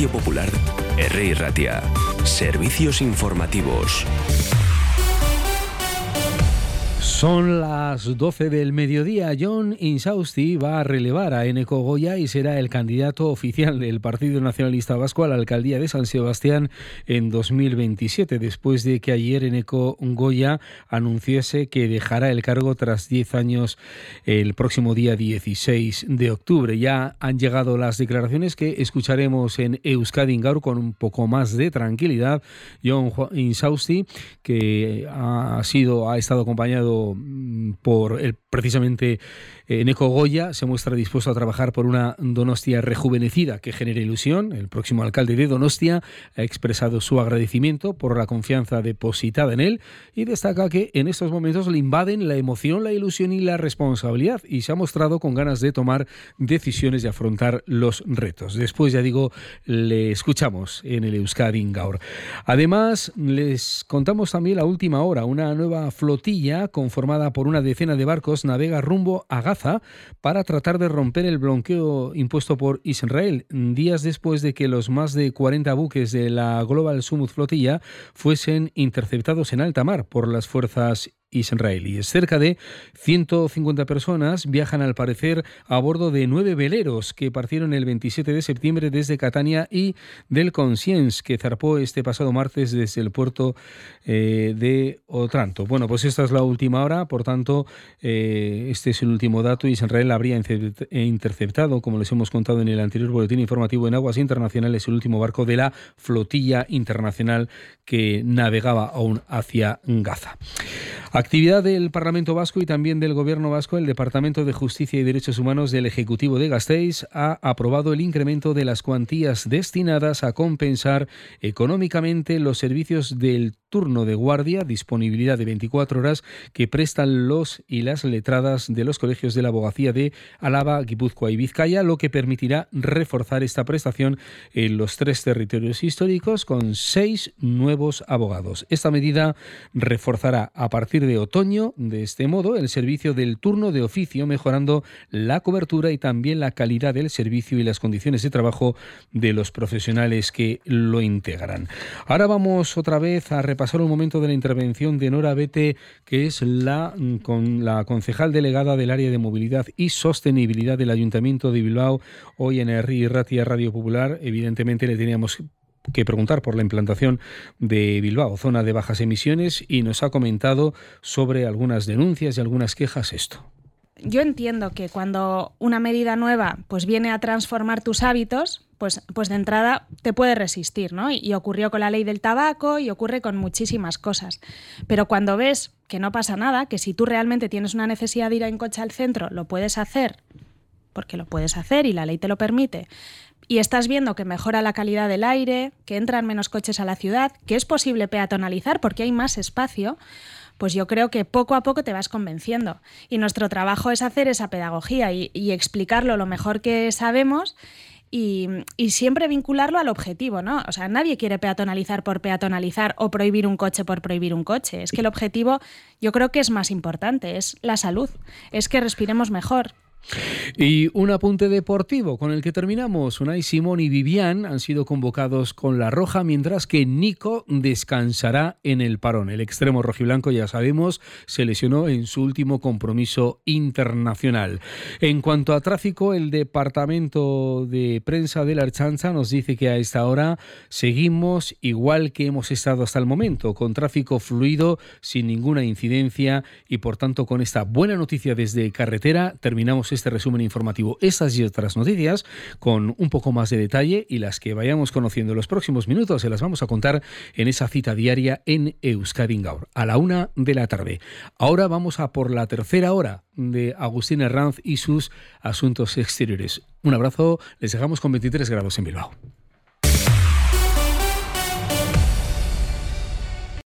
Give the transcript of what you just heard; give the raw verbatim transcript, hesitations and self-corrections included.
Radio Popular, Herri Ratia. Servicios informativos. Son las doce del mediodía. Jon Insausti va a relevar a Eneko Goya y será el candidato oficial del Partido Nacionalista Vasco a la alcaldía de San Sebastián en dos mil veintisiete, después de que ayer Eneko Goya anunciase que dejará el cargo tras diez años el próximo día dieciséis de octubre. Ya han llegado las declaraciones que escucharemos en Euskadi Gaur con un poco más de tranquilidad. Jon Insausti, que ha sido ha estado acompañado por el, precisamente Eneko Goya, se muestra dispuesto a trabajar por una Donostia rejuvenecida que genere ilusión. El próximo alcalde de Donostia ha expresado su agradecimiento por la confianza depositada en él y destaca que en estos momentos le invaden la emoción, la ilusión y la responsabilidad, y se ha mostrado con ganas de tomar decisiones y afrontar los retos. Después, ya digo, le escuchamos en el Euskadi Gaur. Además, les contamos también la última hora. Una nueva flotilla conformada por una decena de barcos navega rumbo a Gaza para tratar de romper el bloqueo impuesto por Israel, días después de que los más de cuarenta buques de la Global Summit Flotilla fuesen interceptados en alta mar por las fuerzas israelíes. Cerca de ciento cincuenta personas viajan, al parecer, a bordo de nueve veleros que partieron el veintisiete de septiembre desde Catania y del Conscience, que zarpó este pasado martes desde el puerto eh, de Otranto. Bueno, pues esta es la última hora, por tanto, eh, este es el último dato. Israel habría interceptado, como les hemos contado en el anterior boletín informativo, en aguas internacionales el último barco de la flotilla internacional que navegaba aún hacia Gaza. Actividad del Parlamento Vasco y también del Gobierno Vasco. El Departamento de Justicia y Derechos Humanos del Ejecutivo de Gasteiz ha aprobado el incremento de las cuantías destinadas a compensar económicamente los servicios del turno de guardia, disponibilidad de veinticuatro horas, que prestan los y las letradas de los colegios de la abogacía de Álava, Guipúzcoa y Vizcaya, lo que permitirá reforzar esta prestación en los tres territorios históricos con seis nuevos abogados. Esta medida reforzará a partir de otoño, de este modo, el servicio del turno de oficio, mejorando la cobertura y también la calidad del servicio y las condiciones de trabajo de los profesionales que lo integran. Ahora vamos otra vez a repasar un momento de la intervención de Nora Bete, que es la, con la concejal delegada del área de movilidad y sostenibilidad del Ayuntamiento de Bilbao, hoy en Herri Ratia Radio Popular. Evidentemente le teníamos que preguntar por la implantación de Bilbao, zona de bajas emisiones, y nos ha comentado sobre algunas denuncias y algunas quejas esto. Yo entiendo que cuando una medida nueva pues viene a transformar tus hábitos, pues, pues de entrada te puede resistir, ¿no? Y, y ocurrió con la ley del tabaco y ocurre con muchísimas cosas. Pero cuando ves que no pasa nada, que si tú realmente tienes una necesidad de ir en coche al centro, lo puedes hacer, porque lo puedes hacer y la ley te lo permite, y estás viendo que mejora la calidad del aire, que entran menos coches a la ciudad, que es posible peatonalizar porque hay más espacio, pues yo creo que poco a poco te vas convenciendo. Y nuestro trabajo es hacer esa pedagogía y, y explicarlo lo mejor que sabemos y, y siempre vincularlo al objetivo, ¿no? O sea, nadie quiere peatonalizar por peatonalizar o prohibir un coche por prohibir un coche. Es que el objetivo yo creo que es más importante, es la salud, es que respiremos mejor. Y un apunte deportivo con el que terminamos. Unai Simón y Vivian han sido convocados con la roja, mientras que Nico descansará en el parón. El extremo rojiblanco, ya sabemos, se lesionó en su último compromiso internacional. En cuanto a tráfico, el departamento de prensa de la Ertzaintza nos dice que a esta hora seguimos igual que hemos estado hasta el momento, con tráfico fluido, sin ninguna incidencia, y por tanto con esta buena noticia desde carretera terminamos este resumen informativo. Estas y otras noticias con un poco más de detalle, y las que vayamos conociendo en los próximos minutos se las vamos a contar en esa cita diaria en Euskadi Gaur a la una de la tarde. Ahora vamos a por la tercera hora de Agustín Herranz y sus asuntos exteriores. Un abrazo, les dejamos con veintitrés grados en Bilbao.